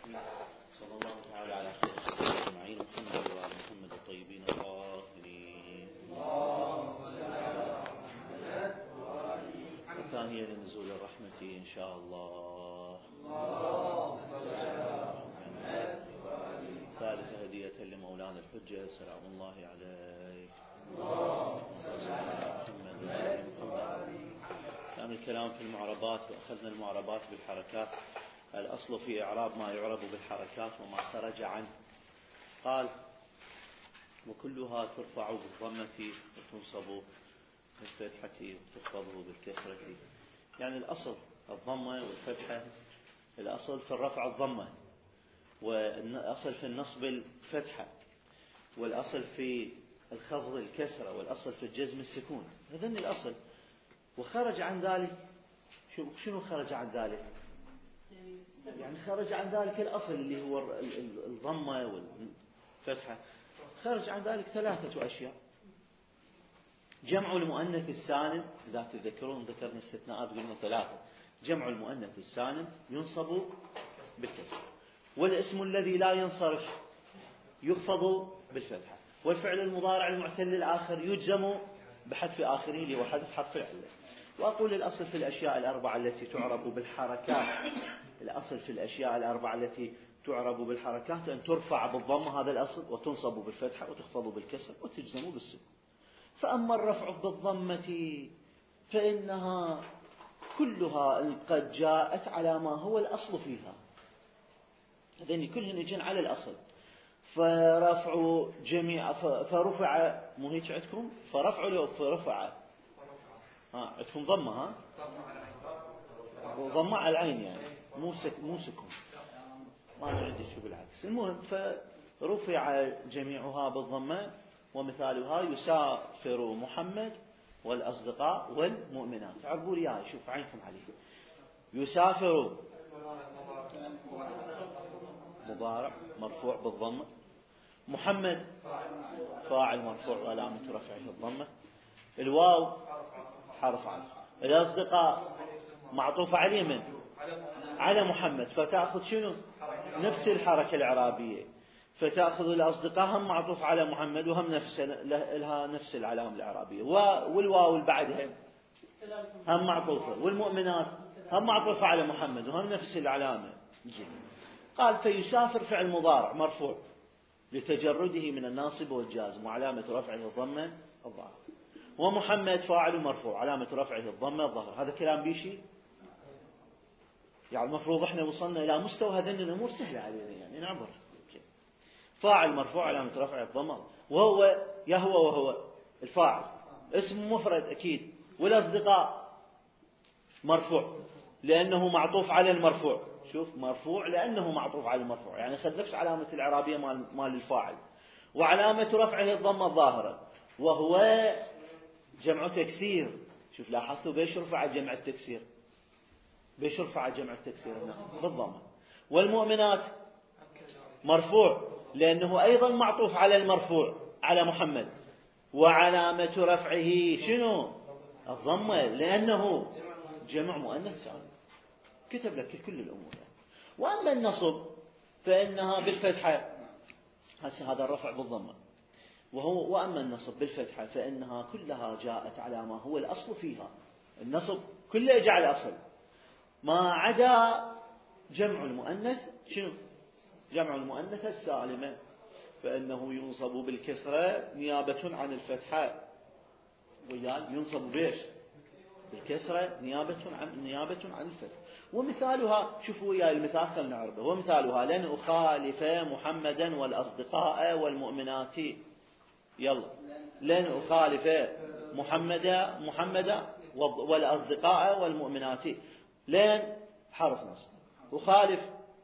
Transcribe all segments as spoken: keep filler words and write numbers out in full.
صلى الله تعالى على خير الخلق أجمعين محمد وعلى محمد الطيبين الطاهرين. وثانية لنزول الرحمة إن شاء الله. ثالث هدية لمولانا الحجة سلام الله عليك. كان الكلام في المعربات وأخذنا المعربات بالحركات. الأصل في إعراب ما يعرب بالحركات وما خرج عنه. قال وكلها ترفع بالضمة وتنصب بالفتحة وتخفض بالكسرة. يعني الأصل الضمة والفتحة. الأصل في الرفع الضمة، والأصل في النصب الفتحة، والأصل في الخفض الكسرة، والأصل في الجزم السكون. هذا الأصل. وخرج عن ذلك شنو خرج عن ذلك؟ يعني خرج عن ذلك الأصل اللي هو الضمة والفتحة. خرج عن ذلك ثلاثة أشياء. جمع المؤنث السالم، إذا تذكرون ذكرنا استثناءات قلنا ثلاثة. جمع المؤنث السالم ينصب بالكسر، والاسم الذي لا ينصرف يخفض بالفتحة، والفعل المضارع المعتل الآخر يجزم بحذف آخره اللي هو حذف حرف العلة. وأقول الأصل في الأشياء الأربعة التي تعرب بالحركات، الأصل في الأشياء الأربعة التي تعرب بالحركات أن ترفع بالضمة، هذا الأصل، وتنصب بالفتحة وتخفض بالكسر وتجزم بالسكون. فأما الرفع بالضمة فإنها كلها قد جاءت على ما هو الأصل فيها. هذين كلهن يجين على الأصل. فرفع جميع فرفع مو هيك عندكم؟ فرفع له فرفع ها عندكم ضمة ها ضمة على العين يعني مو سك مو سكون. ما عندي شو بالعكس. المهم فرفع جميعها بالضمة، ومثالها يسافر محمد والأصدقاء والمؤمنات. عربوا لي هاي شوف عينكم عليه. يسافر مضارع مرفوع بالضمة، محمد فاعل مرفوع وعلامة رفعه الضمة، الواو حرف عطف، الأصدقاء معطوف عليه من على محمد، فتأخذ شنو نفس الحركة الإعرابية، فتأخذ الأصدقاء هم معطوف على محمد وهم نفس لها نفس العلامة الإعرابية، والواو اللي بعدها هم معطوفة، والمؤمنات هم معطوفة على محمد وهم نفس العلامة. قال فيسافر فعل مضارع مرفوع لتجرده من الناصب والجازم وعلامة رفعه الضمة الظاهر، ومحمد فاعل مرفوع علامة رفعه الضمة الظاهر. هذا كلام بيشي يعني المفروض احنا وصلنا إلى مستوى هذين الأمور سهلة علينا يعني نعبر. فاعل مرفوع علامة رفعه الضمة، وهو يهوى وهو الفاعل اسم مفرد أكيد، والأصدقاء مرفوع لأنه معطوف على المرفوع. شوف مرفوع لأنه معطوف على المرفوع يعني خذ نفس علامة الإعرابية مال مال الفاعل، وعلامة رفعه الضمة الظاهرة، وهو جمع تكسير. شوف لاحظتوا بيش رفع جمع التكسير؟ بيش رفع جمع التكسير بالضمة. والمؤمنات مرفوع لأنه أيضا معطوف على المرفوع على محمد، وعلامة رفعه شنو الضمة لأنه جمع مؤنث سالم. كتب لك كل الأمور يعني. وأما النصب فإنها بالفتحة، هذا الرفع بالضمة، وهو وأما النصب بالفتحة فإنها كلها جاءت على ما هو الأصل فيها. النصب كله جاء على الأصل ما عدا جمع المؤنث شنو جمع المؤنث السالمة، فإنه ينصب بالكسرة نيابة عن الفتحة، ويان ينصب بيش بالكسرة نيابة عن نيابة عن الفتح. ومثالها شوفوا وياي المثال خلنا نعرفه. ومثالها لن أخالف محمدا والأصدقاء والمؤمنات. يلا لن أخالف محمدا محمدا والأصدقاء والمؤمنات. لن حرف نصب، أخالف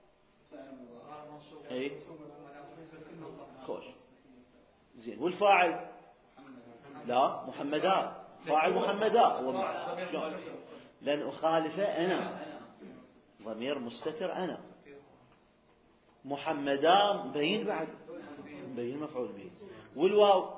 اي خوش زين، والفاعل لا محمدا، فاعل محمدا لن أخالف أنا ضمير مستتر أنا، محمدا بين بعد بين مفعول به، والواو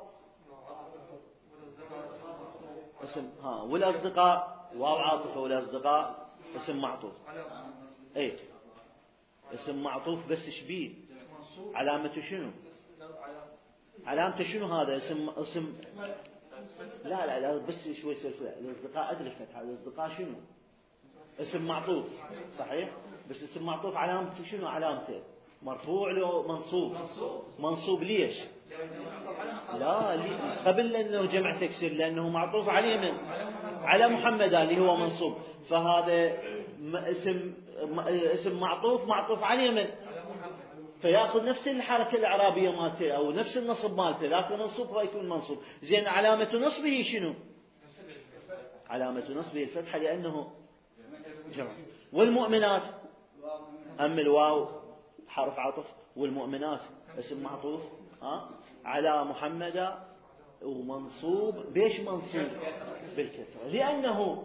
اسم ها، والأصدقاء واو عاطفة، والأصدقاء اسم معطوف. اي اسم معطوف بس شبيه علامته شنو؟ علامته شنو هذا اسم اسم لا لا لا بس شوي سولفوا الاصدقاء ادري الفتحه الاصدقاء شنو؟ اسم معطوف صحيح بس اسم معطوف علامته شنو علامته؟ مرفوع له منصوب منصوب ليش؟ لا لي قبل انه جمع تكسير لانه معطوف عليه من على محمد اللي هو منصوب فهذا اسم اسم معطوف معطوف عليه من فياخذ نفس الحركه الاعرابيه مالته او نفس النصب مالته لكن منصوب هو يكون منصوب زين علامه نصبه شنو؟ علامه نصبه الفتحه لانه جمع والمؤمنات أم الواو حرف عطف والمؤمنات اسم معطوف ها على محمد ومنصوب بيش منصوب بالكسرة لأنه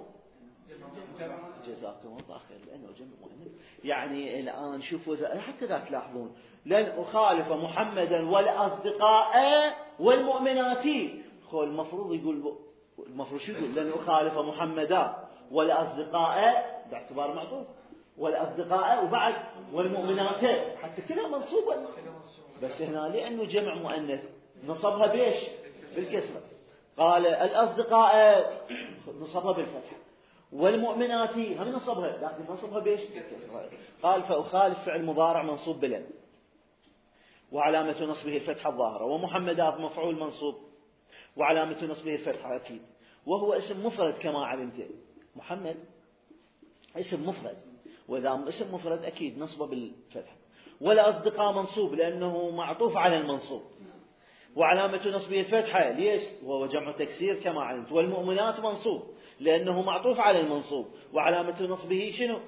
جزاكم الله خير لأنه جمع مؤنث يعني الآن شوفوا حتى ذا تلاحظون لن أخالف محمدا والأصدقاء والمؤمنات هو المفروض يقول المفروض شو يقول لن أخالف محمدا والأصدقاء باعتبار معطوف والأصدقاء وبعد والمؤمنات حتى كلها منصوبة بس هنا لأنه جمع مؤنث نصبها بيش بالكسرة قال الأصدقاء نصبها بالفتح والمؤمنات هم نصبها لكن نصبها بيش بالكسرة قال فأخالف فعل مضارع منصوب بلن وعلامة نصبه الفتحة الظاهرة ومحمدات مفعول منصوب وعلامة نصبه الفتحة أكيد وهو اسم مفرد كما علمت محمد اسم مفرد وإذا اسم مفرد أكيد نصبه بالفتح ولا أصدقاء منصوب لأنه معطوف على المنصوب وعلامة نصبه الفتحة ليش وهو جمع تكسير كما علمت والمؤمنات منصوب لأنه معطوف على المنصوب وعلامة نصبه شنو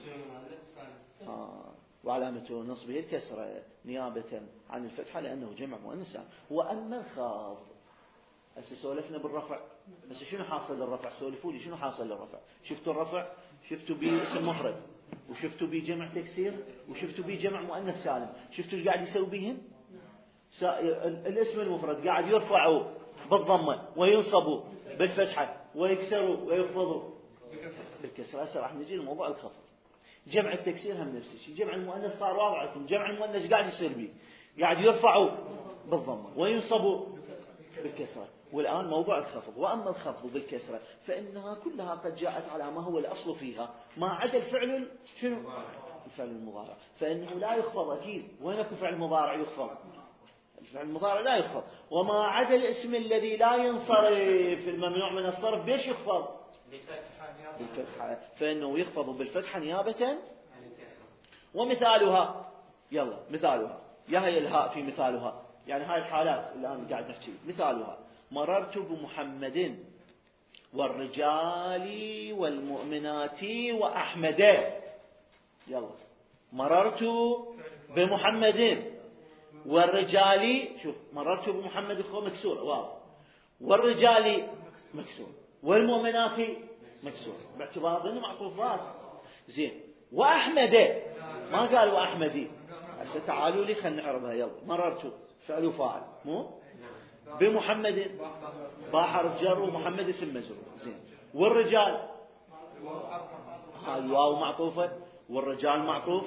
آه. وعلامة نصبه الكسرة نيابة عن الفتحة لأنه جمع مؤنث وأما الخافض هسه سولفنا بالرفع بس شنو حاصل للرفع سولفوا لي شنو حاصل للرفع شفتوا الرفع شفتوا باسم مفرد وشفتوا بجمع تكسير وشفتوا بجمع مؤنث سالم شفتوا ايش قاعد يسوي بهم الاسم المفرد قاعد يرفعوا بالضمه وينصبوا بالفتحه ويكسروا ويخفضوا بالكسره هسه راح نجي لموضوع الخفض جمع التكسير هم نفس الشيء جمع المؤنث صار واضح لكم جمع المؤنث قاعد يصير به قاعد يرفعوا بالضمه وينصبوا بالكسره والآن موضوع الخفض وأما الخفض بالكسرة فإنها كلها قد جاءت على ما هو الأصل فيها ما عدا الفعل شنو الفعل المضارع فإنه لا يخفض أكيد وينك فعل مضارع يخفض الفعل المضارع لا يخفض وما عدا الاسم الذي لا ينصرف الممنوع من الصرف بيش يخفض بالفتحة فإنه يخفض بالفتحة نيابة ومثالها يلا مثالها يا هي الهاء في مثالها يعني هاي الحالات اللي أنا قاعد نحكي مثالها مررت بمحمد والرجال والمؤمنات وأحمد يلا مررت بمحمد والرجال شوف مررت بمحمد هو مكسور واو والرجال مكسور والمؤمنات مكسور باعتبار انه معطوفات زين وأحمد ما قال وأحمدي هسه تعالوا لي خلينا نعرفها يلا مررت فعل وفاعل مو بمحمد با حرف جر ومحمد اسم مجرور زين والرجال هاي الواو معطوفه والرجال معطوف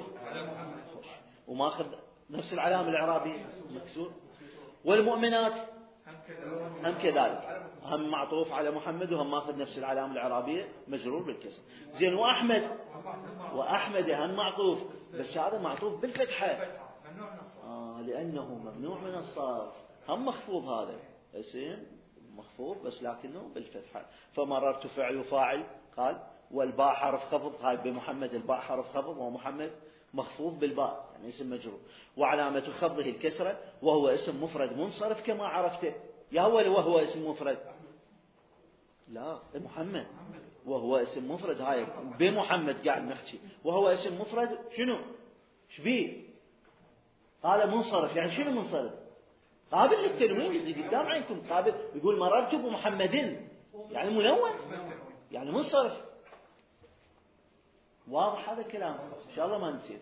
وماخذ نفس العلامه الاعرابيه مكسور والمؤمنات هم كذلك هم معطوف على محمد وهم ماخذ نفس العلامه الاعرابيه مجرور بالكسر زين واحمد واحمد هم معطوف بس هذا معطوف بالفتحه آه لانه ممنوع من الصرف هم مخفوض هذا اسم مخفوض بس لكنه بالفتحة فمررت فعل وفاعل قال والباء حرف خفض هاي بمحمد الباء حرف خفض ومحمد مخفوض بالباء يعني اسم مجرور وعلامة خفضه الكسرة وهو اسم مفرد منصرف كما عرفته يا هو وهو اسم مفرد لا محمد وهو اسم مفرد هاي بمحمد قاعد نحكي وهو اسم مفرد شنو شبيه قال منصرف يعني شنو منصرف قابل للتنوين اللي قدام عينكم قابل يقول مررت بمحمد يعني منون يعني منصرف واضح هذا الكلام ان شاء الله ما نسيت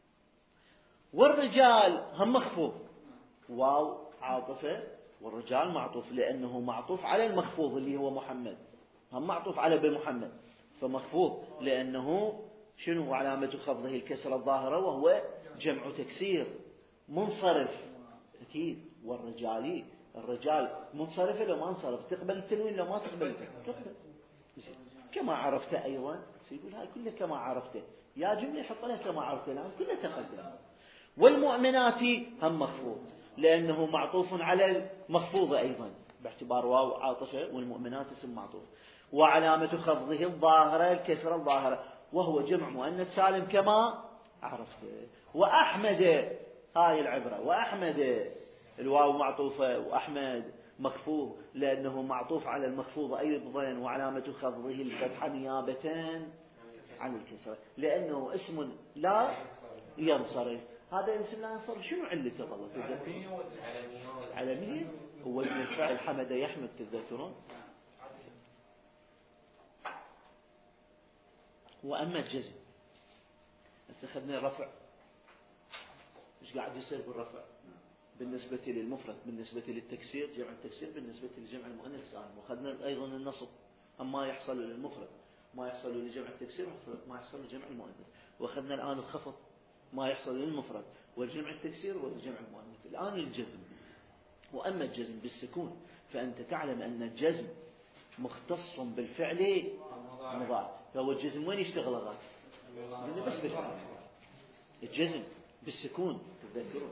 والرجال هم مخفوض واو عاطفه والرجال معطوف لانه معطوف على المخفوض اللي هو محمد هم معطوف على بمحمد فمخفوض لانه شنو علامه خفضه الكسره الظاهره وهو جمع تكسير منصرف أكيد. والرجالي الرجال منصرف لو ما انصرف، تقبل التنوين لو ما تقبل تقبل. كما عرفت أيضا يقول هاي كلها كما عرفته، يا جملة يحط لها كما عرفته، الآن كلها تقدم. والمؤمنات هم مخفوض لأنه معطوف على المخفوضة أيضا باعتبار واو عاطفة، والمؤمنات اسم معطوف. وعلامة خفضه الظاهرة الكسرة الظاهرة، وهو جمع مؤنث سالم كما عرفته. وأحمد هاي العبرة، وأحمد الواو معطوفة وأحمد مخفوض لأنه معطوف على المخفوضة أيضا، وعلامة خفضه الفتحة نيابة عن الكسرة لأنه اسم لا ينصرف. هذا الاسم لا ينصرف شنو علته والله تذكرون؟ علمية ووزن الفعل حمد يحمد تذكرون. وأما الجزم هسه أخذنا الرفع، إيش قاعد يصير بالرفع بالنسبة للمفرد، بالنسبة للتكسير جمع التكسير، بالنسبة للجمع المؤنث السالم. وأخذنا أيضا النصب، أما يحصل للمفرد ما يحصل لجمع التكسير ما يحصل لجمع المؤنث. وأخذنا الآن الخفض ما يحصل للمفرد والجمع التكسير والجمع المؤنث. الآن الجزم. وأما الجزم بالسكون فأنت تعلم أن الجزم مختص بالفعل المضارع. فهو الجزم وين يشتغل غاز؟ بس بالفعل. الجزم بالسكون تذكرون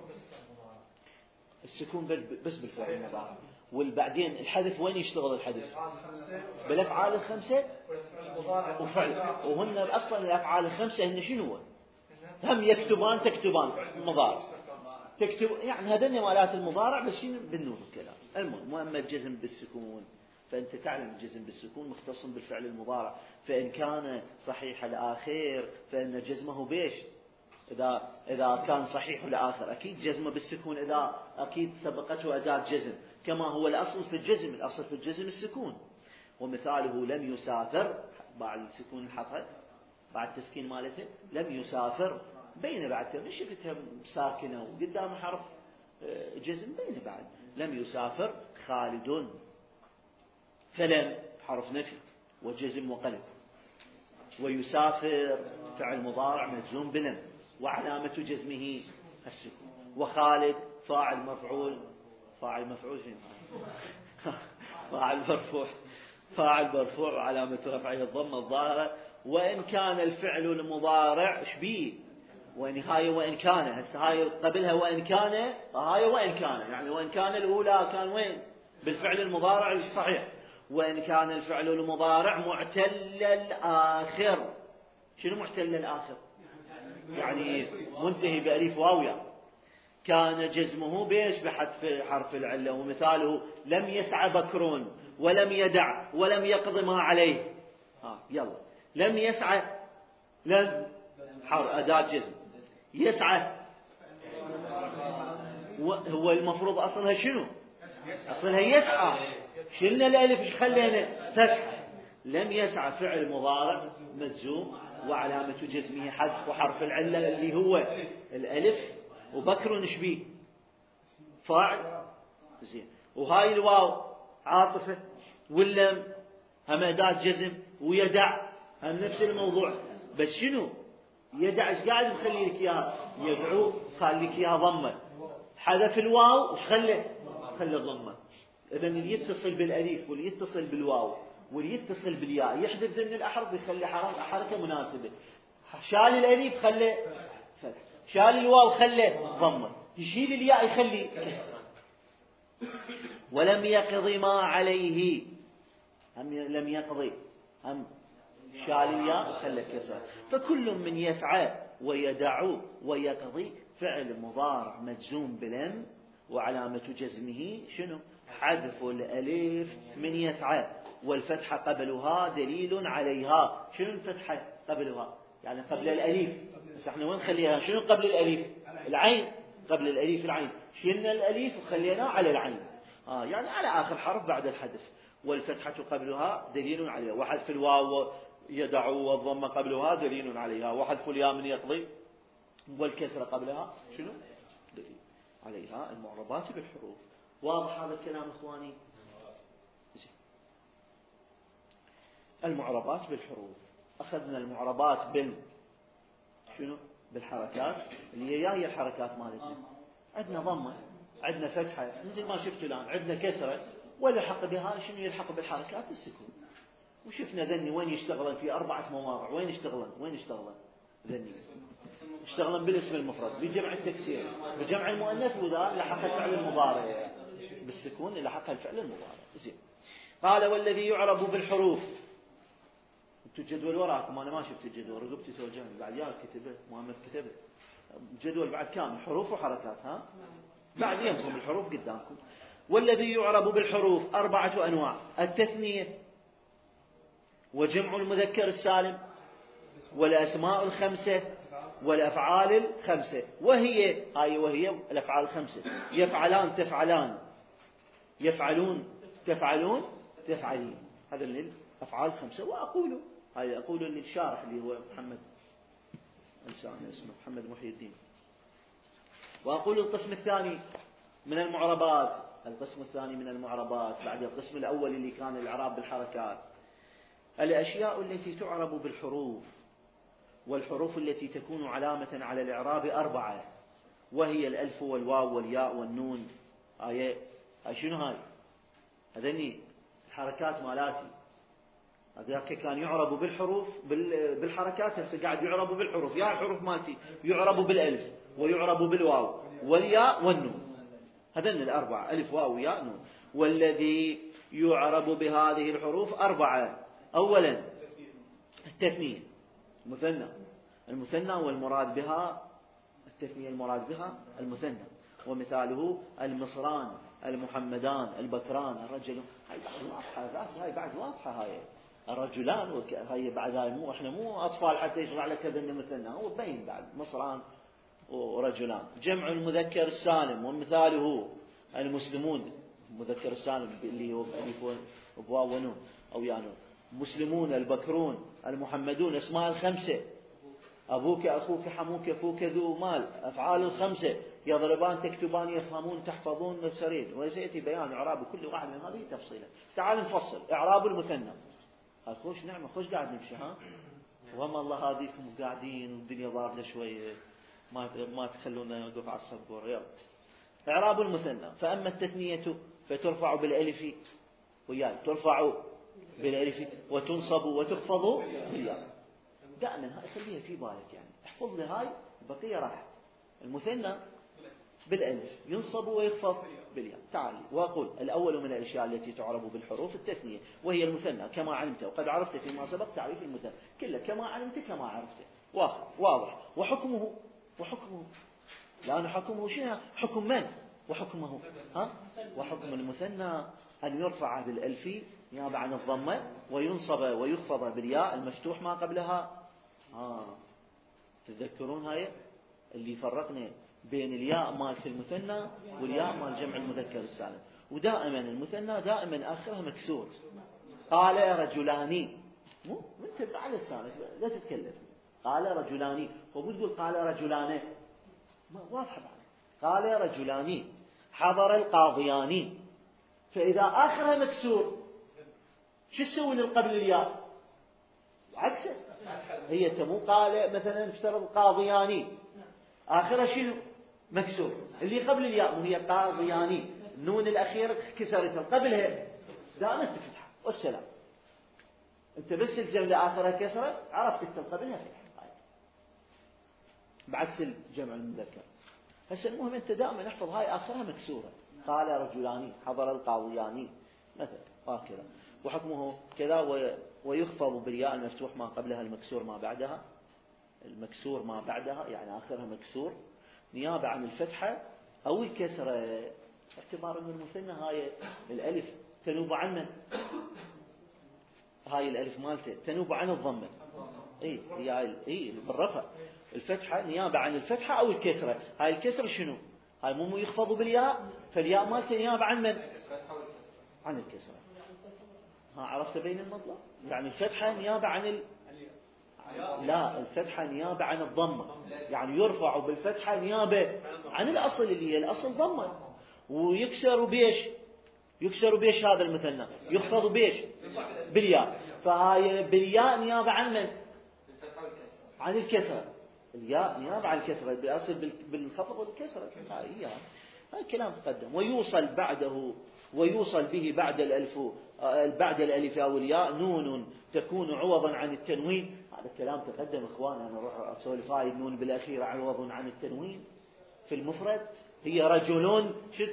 السكون بس بالفعل المضارع. والبعدين الحذف وين يشتغل الحذف؟ بالأفعال الخمسة وفعل. وهن أصلا الأفعال الخمسة هن شنو؟ هم يكتبان تكتبان مضارع تكتب، يعني هذين مالات المضارع بس شنو بالنور الكلام. المهم وأما الجزم بالسكون فأنت تعلم الجزم بالسكون مختص بالفعل المضارع. فإن كان صحيح الآخر فإن جزمه بيش إذا إذا كان صحيح الآخر أكيد جزمه بالسكون، إذا أكيد سبقته أداة جزم كما هو الأصل في الجزم. الأصل في الجزم السكون. ومثاله لم يسافر بعد السكون الحطها بعد تسكين مالته لم يسافر بين بعد مش شفتها ساكنة وقدام حرف جزم بين بعد. لم يسافر خالد، فلم حرف نفي وجزم وقلب. ويسافر فعل مضارع مجزوم بلم وعلامة جزمه السكون. وخالد فاعل مفعول فاعل مفعول فين فاعل مرفوع فاعل مرفوع وعلامة رفعه الضمة الظاهرة. وإن كان الفعل المضارع شبيه ونهاية وإن كان هسه هاي قبلها وإن كان هاي وإن كان يعني وإن كان الأولى كان وين بالفعل المضارع الصحيح. وإن كان الفعل المضارع معتل الآخر. شنو معتل الآخر؟ يعني منتهي بألف واوية كان جزمه بيش بحذف حرف العلة. ومثاله لم يسعى بكر ولم يدع ولم يقض ما عليه. ها يلا لم يسعى لم حرف أداة جزم. يسعى هو المفروض أصلها شنو؟ أصلها يسعى. شلنا الألف إيش خلينا فتحة. لم يسعى فعل مضارع مجزوم وعلامة جزمه حذف وحرف العلة اللي هو الألف. وبكر نشبيه فاعل زين. وهاي الواو عاطفة واللم هم أداة جزم. ويدع هم نفس الموضوع بس شنو يدع ايش قاعد مخلي لك اياها؟ يدعو خلي لك اياها ضمه. حذف الواو ايش خلى؟ خلى ضمه. اذا اللي يتصل بالالف واللي يتصل بالواو واللي يتصل بالياء يحذف ضمن الاحرف يخلي حركه مناسبه. شال الالف خلى فتح، شال الواو خلى ضمه، يشيل الياء يخلي كسر. ولم يقضي ما عليه هم لم يقضي هم شال الياء خلى كسر. فكل من يسعى ويدع ويقضي فعل مضارع مجزوم بلم وعلامة جزمه شنو؟ حذف الألف من يسعى والفتحة قبلها دليل عليها. شنو الفتحة قبلها؟ يعني قبل الألف. بس احنا وين خليها؟ شنو قبل الألف؟ العين. قبل الألف العين. شلنا الألف وخليناه على العين. آه يعني على آخر حرف بعد الحذف. والفتحة قبلها دليل عليها. وحذف الواو يدع والضم قبلها دليل عليها. وحذف الياء من يقضي والكسر قبلها شنو؟ دليل عليها. المعربات بالحروف. واضح هذا الكلام إخواني؟ المعربات بالحروف. أخذنا المعربات بال شنو؟ بالحركات اللي هي هي الحركات مالتنا. عندنا ضمة، عندنا فتحة مثل ما شفتوا الآن، عندنا كسرة، والحق بها شنو يلحق بالحركات؟ السكون. وشفنا ذني وين يشتغلن في أربعة مواضع، وين يشتغلن؟ وين يشتغلن ذني؟ يشتغلن بالاسم المفرد، بجمع التكسير، بجمع المؤنث، وذا لحق الفعل المضارع بالسكون، لحق الفعل المضارع. زين. قال والذي يعرب بالحروف. انتوا الجدول وراكم، انا ما شفت الجدول، رقبتي توجعني بعد، يا كتبه محمد كتبه الجدول بعد كامل حروف وحركات، ها بعد يمكم الحروف قدامكم. والذي يعرب بالحروف أربعة أنواع: التثنية، وجمع المذكر السالم، والأسماء الخمسة، والأفعال الخمسة. وهي هاي وهي الأفعال الخمسة: يفعلان تفعلان، يفعلون تفعلون تفعلين. هذا من الأفعال الخمسة. وأقول هاي أقول للشارح اللي هو محمد إنسان اسمه محمد محي الدين. وأقول القسم الثاني من المعربات، القسم الثاني من المعربات بعد القسم الأول اللي كان الإعراب بالحركات: الأشياء التي تعرب بالحروف. والحروف التي تكون علامة على الإعراب أربعة، وهي الألف والواو والياء والنون. هاي هاي شنو هاي؟ هذني الحركات مالاتي. هذاك كان يعرب بالحروف بالحركات، هسه قاعد يعرب بالحروف. يا الحروف مالتي يعرب بالألف، ويعرب بالواو والياء والنون. هذن الأربعة: ألف واو ياء نون. والذي يعرب بهذه الحروف أربعة: أولا التثنية، مثنى. المثنى والمراد بها التثنية، المراد بها المثنى. ومثاله المصران، المحمدان، البكران، الرجل. هاي بعد واضحة، هاي بعد واضحة. هاي الرجلان، هاي بعد، هاي مو احنا مو أطفال حتى يشرع لك هذا مثنى، هو بين بعد مصران ورجلان. جمع المذكر السالم، ومثاله المسلمون. المذكر السالم اللي هو بألف وواو ونون أو يا نون. مسلمون، البكرون، المحمدون. اسماء الخمسة: أبوك، أخوك، حموك، فوك، ذو مال. أفعال الخمسة: يضربان، تكتبان، يفهمون، تحفظون، نسرين. وسيأتي بيان إعراب كل واحد من هذه تفصيلا. تعال نفصل إعراب المثنى. خوش نعمة، خوش قاعد نمشي، ها وما الله هاديكم قاعدين والدنيا ضاربة شوية، ما ما تخلونا نوقف على الصبور. يلا. إعراب المثنى: فأما التثنية فترفع بالألف، وياي ترفع بالألف، وتنصب وتخفض بالياء. دائما هاي خليها في بالك، يعني احفظ لي هاي، البقية راح. المثنى بالألف ينصب ويخفض بالياء. تعالي وأقول: الأول من الأشياء التي تعرب بالحروف التثنية، وهي المثنى كما علمت، وقد عرفت فيما سبق تعريف المثنى كله كما علمت كما عرفت. واضح. وحكمه وحكمه لأن حكمه شنو؟ حكم من؟ وحكمه ها؟ وحكم المثنى أن يرفع بالألف نيابة عن الضمة، وينصب ويخفض بالياء المفتوح ما قبلها. آه. تتذكرون هاي اللي فرقنا بين الياء مالت المثنى والياء مال جمع المذكر السالم. ودائما المثنى دائما آخرها مكسور. قال رجلان، مو انت على لسانك لا تتكلم. قال رجلان، ومو تقول قال رجلان، ما واضحة بعد. قال رجلان حضر القاضيان. فإذا آخرها مكسور شو تسوي قبل الياء؟ عكسه. هي تمو قال مثلا افترض قاضياني، آخرها شنو؟ مكسور. اللي قبل الياء وهي قاضياني، النون الأخيرة كسرتها، قبلها دائما تفتح والسلام. انت بس الجملة آخرها كسرة عرفت تكتب قبلها فتح، بعكس الجمع المذكر. هسه المهم انت دائما احفظ هاي آخرها مكسورة. قال رجلاني حضر القاضياني مثلا هكذا. وحكمه كذا. ويخفض بالياء المفتوح ما قبلها المكسور ما بعدها. المكسور ما بعدها يعني آخرها مكسور نيابة عن الفتحة أو الكسرة، اعتبار أن المثنى هاي الألف تنوب عن هاي الألف مالته تنوب عن الضمة. إيه هي إيه بالرفع الفتحة نيابة عن الفتحة أو الكسرة. هاي الكسرة شنو؟ هاي مو يخفض بالياء، فالياء مالته نيابة عن من؟ عن الكسرة. ها عرفت بين المطلب؟ يعني الفتحة نيابة عن ال... لا الفتحة نيابة عن الضمة، يعني يرفع بالفتحة نيابة عن الأصل اللي هي الأصل ضمة، ويكسر بيش يكسر بيش هذا المثنى، يخفض بيش بالياء. فهاي بالياء نيابة عن من؟ عن الكسرة. الياء نيابة عن الكسرة، بأصل بالخفض والكسرة، هاي هاي كلام تقدم. ويوصل بعده ويوصل به بعد الألف بعد الألف أو الياء نون تكون عوضا عن التنوين. هذا الكلام تقدم إخوانا. أنا أروح أسولف هاي النون بالأخير عوض عن التنوين في المفرد. هي رجل،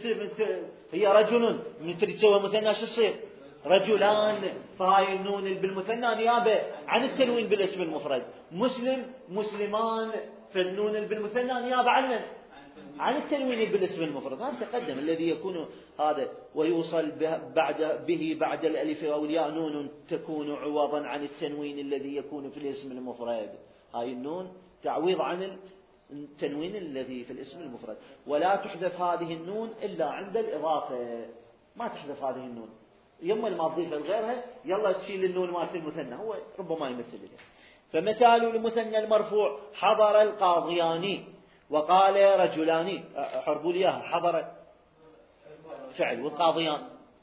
هي رجل من تريد تسوي مثنى شو تصير؟ رجلان. فهاي النون بالمثنى نيابة عن التنوين بالاسم المفرد. مسلم مسلمان، فالنون بالمثنى نيابة عن من؟ عن التنوين بالاسم المفرد. هذا تقدم الذي يكون هذا. ويوصل بعد به بعد الألف أو الياء نون تكون عوضا عن التنوين الذي يكون في الاسم المفرد. هاي النون تعويض عن التنوين الذي في الاسم المفرد. ولا تحذف هذه النون إلا عند الإضافة. ما تحذف هذه النون، يما الماضيفة غيرها يلا تشيل النون مالت المثنى، هو ربما يمثل لها. فمثال المثنى المرفوع حضر القاضيان وقال رجلان. حربوا لي اياها. حضر فعل والقاضيان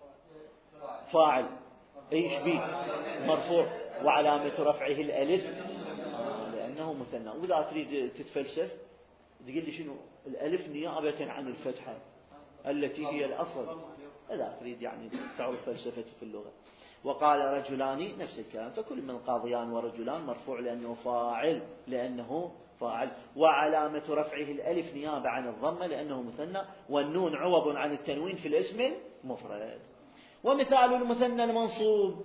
فاعل، ايش بيه؟ مرفوع، وعلامة رفعه الألف لأنه مثنى. وإذا تريد تتفلسف تقول لي شنو الألف نيابة عن الفتحة التي هي الأصل. إذا تريد يعني تعرف فلسفة في اللغة. وقال رجلان نفس الكلام. فكل من قاضيان ورجلان مرفوع لأنه فاعل لأنه فاعل، وعلامة رفعه الألف نيابة عن الضمة لأنه مثنى، والنون عوض عن التنوين في الاسم المفرد. ومثال المثنى المنصوب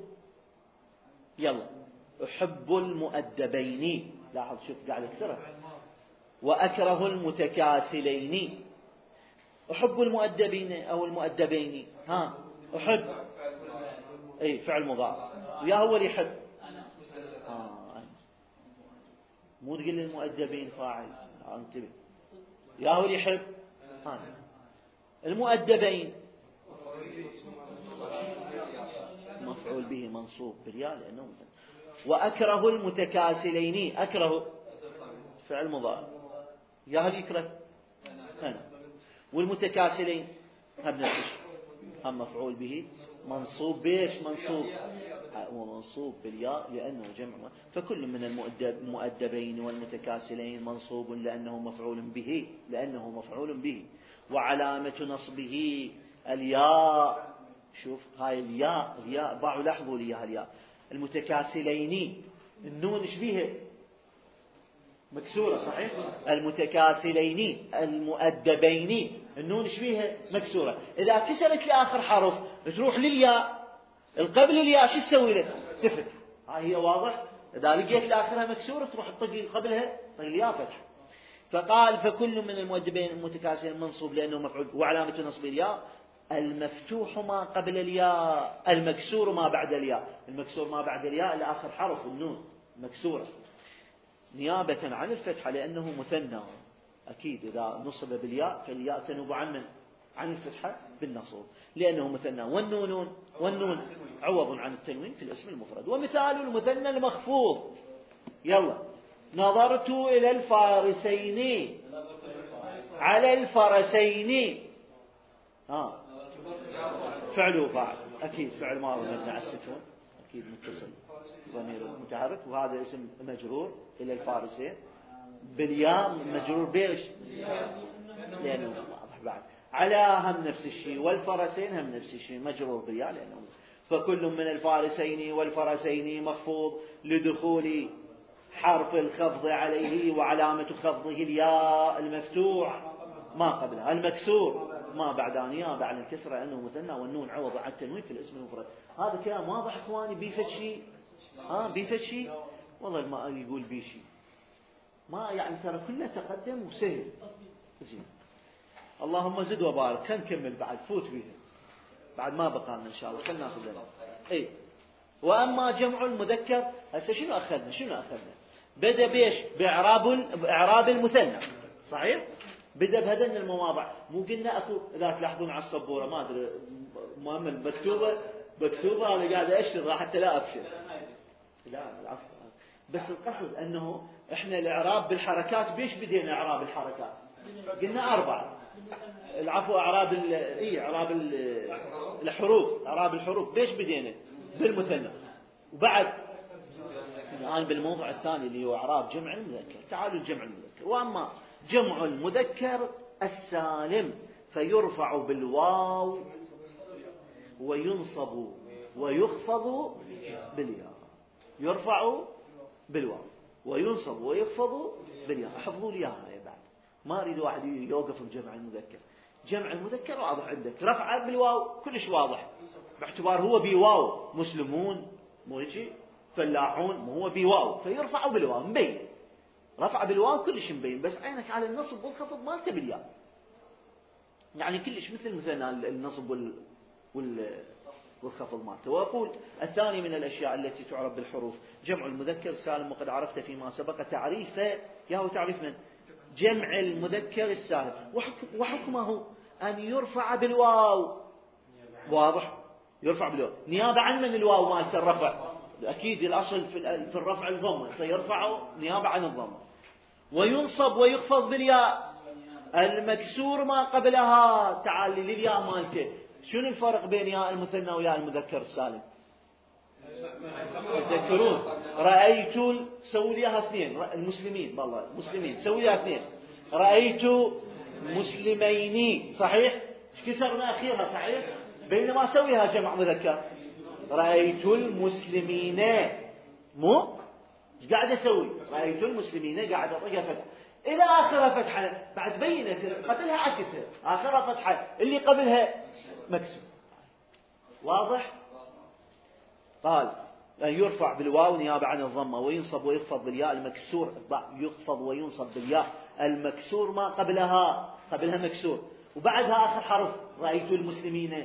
يلا أحب المؤدبين. لاحظ شوف قاعد يكسرها. وأكره المتكاسلين. أحب المؤدبين أو المؤدبين. ها أحب أي فعل مضارع، ويا هو اللي يحب. آه. مو تقول المؤدبين فاعل، انتبه. يا هو اللي يحب. ها المؤدبين مفعول به منصوب بالياء لأنه مثل. وأكره المتكاسلين. أكره فعل مضارع، يا هل يكره هنا. والمتكاسلين هم نفس الشيء، هم مفعول به منصوب. بيش منصوب؟ هو منصوب بالياء لأنه جمع. فكل من المؤدبين والمتكاسلين منصوب لأنه مفعول به لأنه مفعول به. وعلامة نصبه الياء. شوف هاي الياء الياء باعوا لاحظوا لي الياء. المتكاسلين النون ايش بيها؟ مكسورة صحيح. المتكاسلين المؤدبين النون ايش بيها؟ مكسورة. إذا كسرت لآخر حرف تروح للياء، القبل الياء شو تسوي له؟ تفتح. هاي هي واضح. إذا لقيت لآخرها مكسورة تروح تطق قبلها طق الياء فتح. فقال فكل من المؤدبين المتكاسلين منصوب لأنه مفعول، وعلامة نصب الياء المفتوح ما قبل الياء، المكسور ما بعد الياء. المكسور ما بعد الياء لآخر حرف النون مكسورة نيابة عن الفتحة لأنه مثنى. أكيد إذا نصب بالياء فالياء تنوب عن من؟ عن الفتحة بالنصب لأنه مثنى. والنون والنون عوض عن التنوين في الاسم المفرد. ومثال المثنى المخفوض يلا نظرت إلى الفارسين على الفرسين. ها فعله فاعل أكيد، فعل ماضي مبني على السكون أكيد متصل ضمير متحرك، وهذا اسم مجرور إلى الفارسين بالياء مجرور بيش لأنه واضح بعد. على هم نفس الشيء، والفرسين هم نفس الشيء مجرور بالياء لأنه. فكل من الفارسين والفرسين مخفوض لدخول حرف الخفض عليه، وعلامة خفضه الياء المفتوح ما قبلها، المكسور ما بعد نيابة بعد الكسرة أنه مثنى، والنون عوض عن التنوين في الاسم المفرد. هذا كلام واضح إخواني. بيفت شيء ها بيفت شيء والله ما يقول بي شيء ما يعني ترى كله تقدم وسهل زين. اللهم زد وبارك. خلينا نكمل بعد فوت بيها بعد ما بقى لنا إن شاء الله. خلينا ناخذ لنا إيه. وأما جمع المذكر هسه شنو أخذنا شنو أخذنا بدأ بيش بإعراب بإعراب المثنى صحيح. بدأ بهذين المواضع. مو قلنا أكو إذا تلاحظون على السبورة ما أدري مهم مكتوبة مكتوبة أنا قاعد أشتغل حتى لا أبشر. لا العفو. بس القصد أنه إحنا الإعراب بالحركات بيش بدينا إعراب الحركات؟ قلنا أربعة. العفو إعراب ال إيه إعراب الحروف إعراب الحروف بيش بدينا؟ بالمثنى. وبعد الآن بالموضوع الثاني اللي هو إعراب جمع المذكر. تعالوا الجمع المذكر. وأما جمع المذكر السالم فيرفع بالواو وينصب ويخفض بالياء. يرفع بالواو وينصب ويخفض بالياء. احفظوا لي هاي بعد، ما اريد واحد يوقف بجمع المذكر. جمع المذكر واضح عندك، رفع بالواو كلش واضح، باعتبار هو بواو. مسلمون مو هيك، فلاحون مو هو بواو، فيرفع بالواو مبين. رفع بالواو كلش مبين، بس عينك على النصب والخفض مالته بالياء، يعني كلش مثل مثلا النصب وال وال والخفض مالته. وأقول الثاني من الأشياء التي تعرف بالحروف جمع المذكر السالم، وقد عرفت فيما سبق تعريفه. ياهو تعريف من جمع المذكر السالم، وحكم وحكمه أن يرفع بالواو. واضح، يرفع بالواو نيابة عن من الواو مالته الرفع. أكيد الأصل في الرفع الضمة، فيرفع نيابة عن الضمة. وينصب ويخفض بالياء المكسور ما قبلها. تعال للياء مالته، شنو الفرق بين ياء المثنى وياء المذكر السالم؟ تذكرون رأيت، سووا ليها اثنين، المسلمين والله المسلمين سووا ليها اثنين. رأيت مسلمين صحيح، ايش كسرنا اخيرا صحيح، بينما سويها جمع مذكر. رأيت المسلمين، مو ايش قاعد اسوي؟ رأيت المسلمين قاعد اطيها فتحه الى اخرها فتحه، بعد بينت قبلها عكسها، اخرها فتحه اللي قبلها مكسور. واضح؟ قال أن يرفع بالواو نيابة عن الضمة، وينصب ويخفض بالياء المكسور. يخفض وينصب بالياء المكسور ما قبلها، قبلها مكسور، وبعدها آخر حرف. رأيت المسلمين،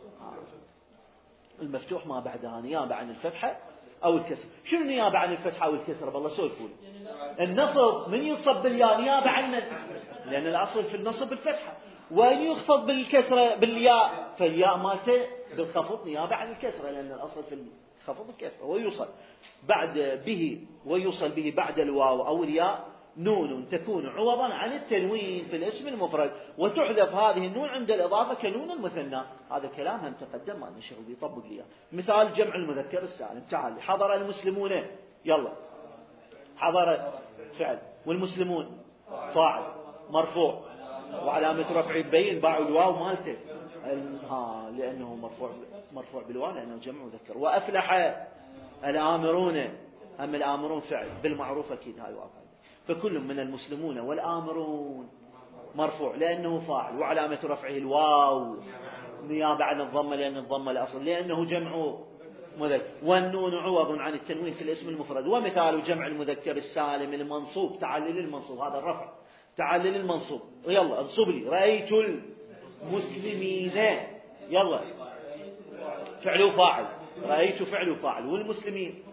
المفتوح ما بعدها نيابة عن الفتحة أو الكسر. شنو نيابة عن الفتحة أو الكسر؟ بالله سولفوا لي. النصب من ينصب بالياء نيابة عن من؟ لأن الأصل في النصب بالفتحة. وأن يخفض بالكسرة بالياء، فالياء مالته بالخفض نيابة عن الكسرة، لأن الأصل في الخفض الكسرة. ويوصل بعد به ويوصل به بعد الواو أو الياء نون تكون عوضا عن التنوين في الاسم المفرد، وتحذف هذه النون عند الإضافة كنون المثنى. هذا كلام هم تقدم، ما نشغل بيطبق لي. مثال جمع المذكر السالم. تعال حضر المسلمون، يلا حضر فعل، والمسلمون فاعل مرفوع، وعلامة رفعه تبين باعوا الواو مالته ها، لأنه مرفوع مرفوع بالواو لأنه جمع مذكر. وأفلح الآمرون، هم الآمرون فعل بالمعروف أكيد هاي واقع. فكل من المسلمون والآمرون مرفوع لأنه فاعل، وعلامة رفعه الواو نيابة عن الضمة لأن الضمة الأصل، لأنه جمع مذكر. والنون عوض عن التنوين في الاسم المفرد. ومثال جمع المذكر السالم المنصوب. تعلل المنصوب، هذا الرفع، تعلل المنصوب. يلا انصب لي. رأيت المسلمين، يلا فعل وفاعل. رأيت فعل وفاعل، والمسلمين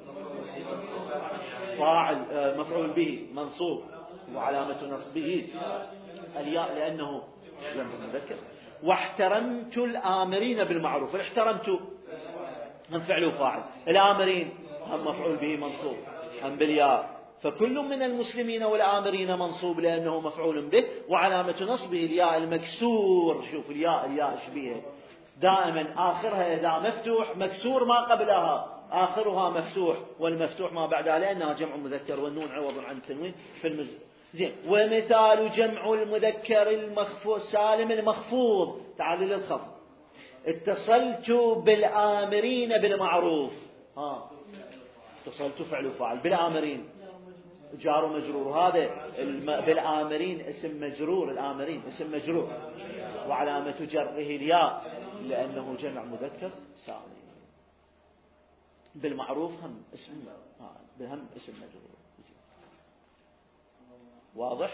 فاعل مفعول به منصوب، وعلامة نصبه الياء لأنه جمع مذكر. واحترمت الآمرين بالمعروف. احترمت هم فعل وفاعل، الآمرين هم مفعول به منصوب هم بالياء. فكل من المسلمين والآمرين منصوب لأنه مفعول به، وعلامة نصبه الياء المكسور. شوف الياء، الياء شبيه دائما آخرها إذا مفتوح مكسور ما قبلها، آخرها مفتوح، والمفتوح ما بعدها لأنها جمع مذكر، والنون عوض عن التنوين في المز زين. ومثال جمع المذكر المخفوض السالم المخفوض. تعال للخفض. اتصلت بالآمرين بالمعروف. ها اتصلت فعل وفاعل، بالآمرين جار ومجرور. هذا بالآمرين اسم مجرور، الآمرين اسم مجرور، وعلامة جره الياء لأنه جمع مذكر سالم. بالمعروف هم اسم بهم اسم مجرور. واضح؟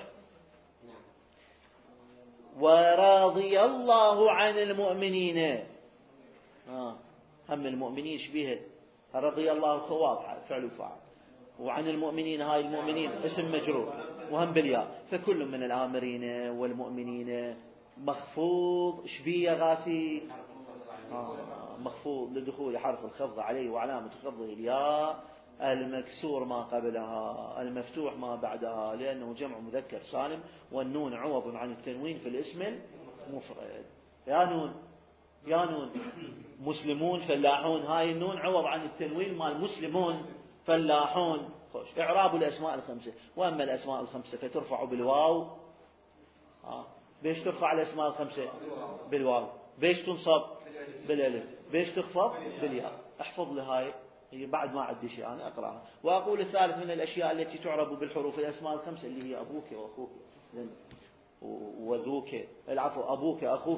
ورضي الله عن المؤمنين. آه. هم المؤمنين شبيه رضي الله واضحة فعل وفاعل، وعن المؤمنين هاي المؤمنين اسم مجرور وهم بالياء. فكل من الآمرين والمؤمنين مخفوض شبيه غاتي آه. مخفوض لدخول حرف الخفض عليه، وعلامة خفضه الياء المكسور ما قبلها المفتوح ما بعدها لأنه جمع مذكر سالم، والنون عوض عن التنوين في الاسم المفرد. يا نون يا نون مسلمون فلاحون، هاي النون عوض عن التنوين مال مسلمون فلاحون. خوش. إعراب الأسماء الخمسة. وأما الأسماء الخمسة فترفع بالواو. آه. بيش ترفع الأسماء الخمسة؟ بالواو. بيش تنصب؟ بالألف. بيش تخفض؟ بالياء. احفظ لي هاي، هي بعد ما عندي شيء أنا أقرأها. وأقول الثالث من الأشياء التي تعرب بالحروف الأسماء الخمسة اللي هي أبوك وأخوك وذوك، العفو، أبوك أخوك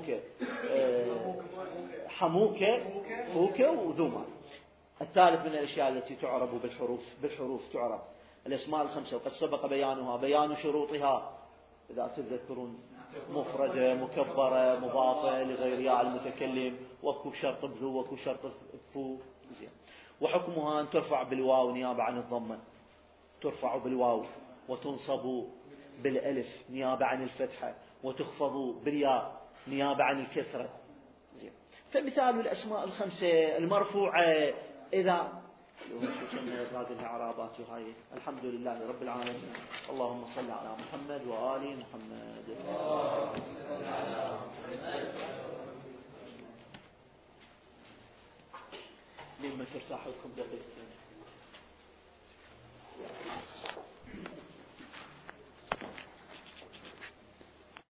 حموك أخوك وذوما. الثالث من الأشياء التي تعرب بالحروف بالحروف تعرب الأسماء الخمسة، وقد سبق بيانها، بيان شروطها إذا تذكرون: مفردة، مكبرة، مضافة لغير ياء المتكلم، وكو شرط بذو وكو شرط بفو. زين. وحكمها أن ترفع بالواو نيابة عن الضمة، ترفع بالواو وتنصب بالألف نيابة عن الفتحة، وتخفض بالياء نيابة عن الكسرة. زين. فمثال الأسماء الخمسة المرفوعة إذا هذه الإعرابات وهاي. الحمد لله رب العالمين. اللهم صل على محمد وآل محمد. لما ترتاح لكم دقيقتين.